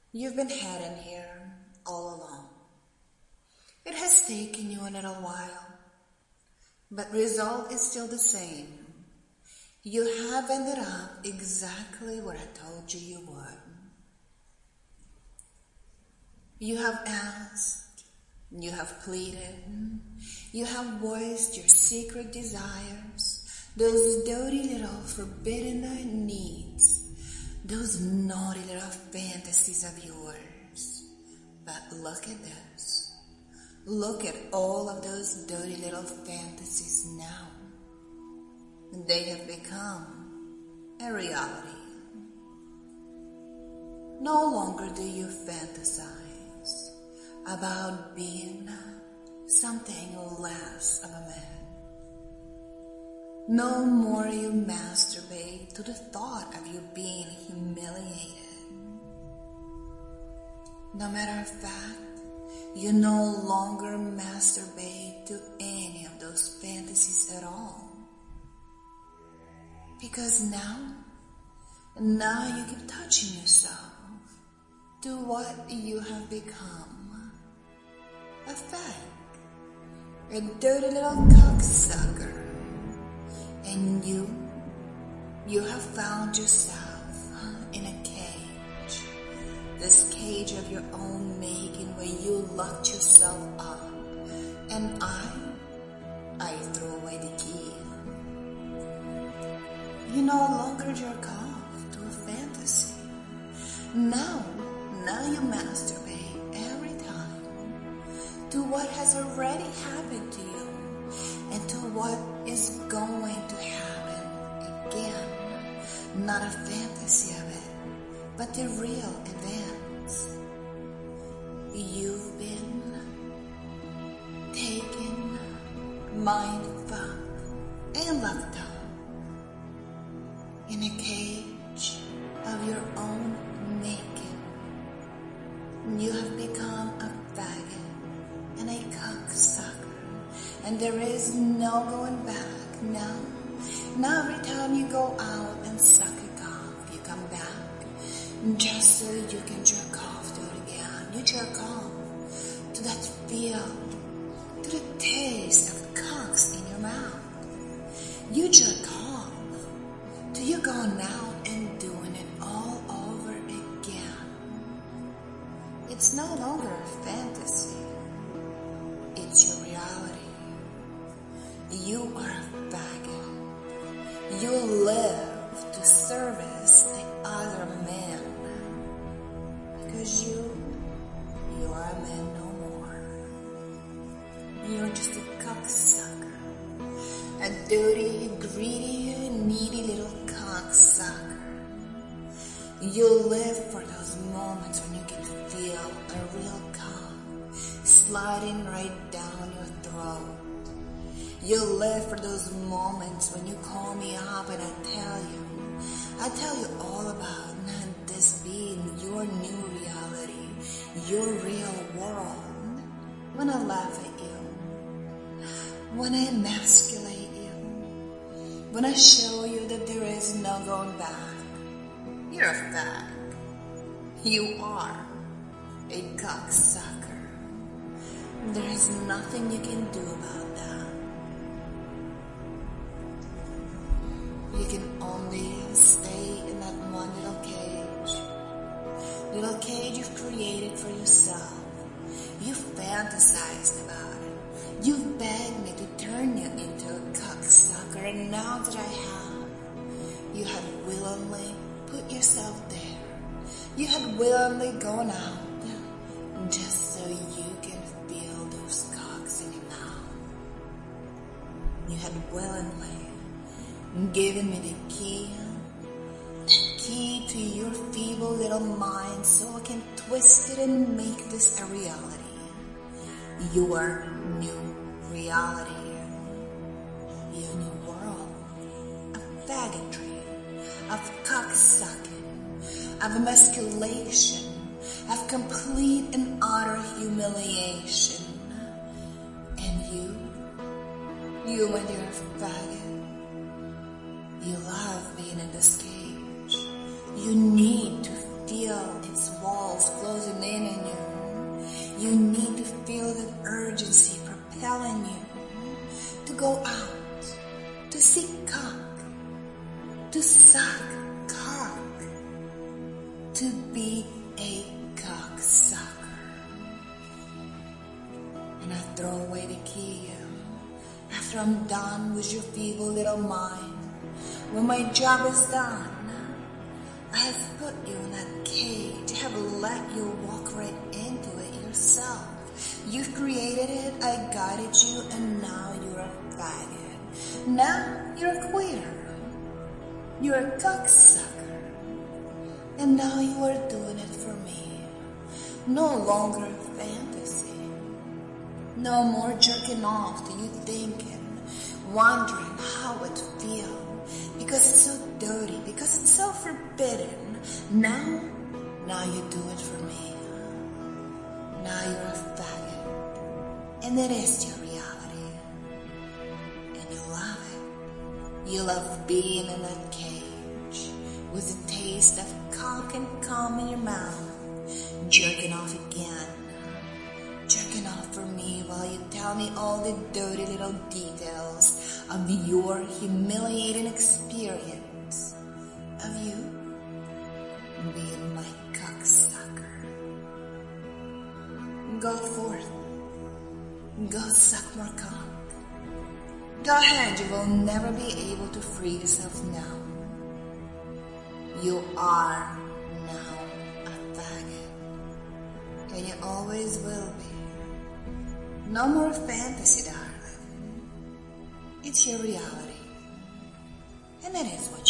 You've been hiding here all along. It has taken you a little while, but result is still the same. You have ended up exactly where I told you you would. You have asked, you have pleaded, you have voiced your secret desires, those dirty little forbidden needs, those naughty little fantasies of yours. But look at this. Look at all of those dirty little fantasies now. They have become a reality. No longer do you fantasize about being something less of a man. No more you masturbate to the thought of you being humiliated. No matter of fact, you no longer masturbate to any of those fantasies at all. Because now you keep touching yourself to what you have become. A fag, a dirty little cocksucker. And you have found yourself in a cage. This cage of your own making where you locked yourself up. And I threw away the key. You no longer jerk off to a fantasy. Now you masturbate every time to what has already happened to you and to what is going to happen again. Not a fantasy of it, but the real events. You've been taken, mind fucked, and locked up in a cage of your own making. You have become a faggot and a cocksucker, and there is no going back now. Now every time you go out and suck a cock, you come back just so you can jerk off to it again. You jerk off to that feel, to the taste of cocks in your mouth. You jerk off to you going out and doing it all over again. It's no longer a fantasy. It's your reality. You are a faggot. You live to service the other man. Because you are a man no more. You're just a cocksucker. A dirty, greedy, needy little cocksucker. You live for those moments when you can feel a real cock sliding right down your throat. You live for those moments when you call me up and I tell you all about this being your new reality, your real world. When I laugh at you, when I emasculate you, when I show you that there is no going back, you're a fag. You are a cocksucker. There is nothing you can do about that. You can only stay in that one little cage you've created for yourself. You fantasized about it. You begged me to turn you into a cocksucker, and now that I have, you had willingly put yourself there. You had willingly gone out just so you can feel those cocks in your mouth. You had willingly given me the key to your feeble little mind so I can twist it and make this a reality. Your new reality. Your new world of faggotry, of cocksucking, of emasculation, of complete and utter humiliation. And you my dear faggot, you love being in this cage. You need to feel its walls After I'm done with your feeble little mind, when my job is done, I have put you in that cage. I have let you walk right into it yourself. You've created it, I guided you, and now you're a faggot. Now you're a queer. You're a cocksucker. And now you are doing it for me. No longer a fantasy. No more jerking off to you thinking, wondering how it feels. Because it's so dirty, because it's so forbidden. Now you do it for me. Now you're a faggot. And it is your reality. And you love it. You love being in that cage with the taste of cock and cum in your mouth, jerking off again. Jerking off for me while you tell me all the dirty little details of your humiliating experience of you being my cocksucker. Go forth. Go suck more cock. Go ahead, you will never be able to free yourself now. You are now a faggot. And you always will be. No more fantasy, darling. It's your reality. And that is what